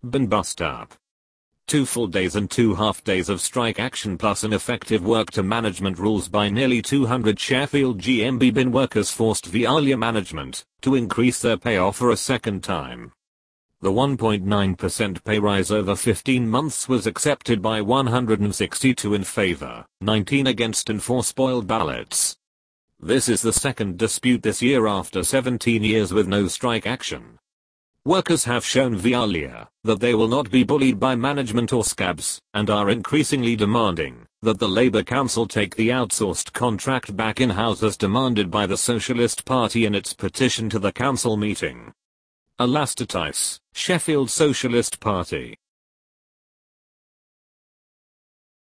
Been bust up. 2 full days and 2 half days of strike action plus ineffective work to management rules by nearly 200 Sheffield GMB bin workers forced Veolia management to increase their pay offer a second time. The 1.9% pay rise over 15 months was accepted by 162 in favor, 19 against and 4 spoiled ballots. This is the second dispute this year after 17 years with no strike action. Workers have shown Veolia that they will not be bullied by management or scabs, and are increasingly demanding that the Labour Council take the outsourced contract back in-house as demanded by the Socialist Party in its petition to the council meeting. Elastitis, Sheffield Socialist Party.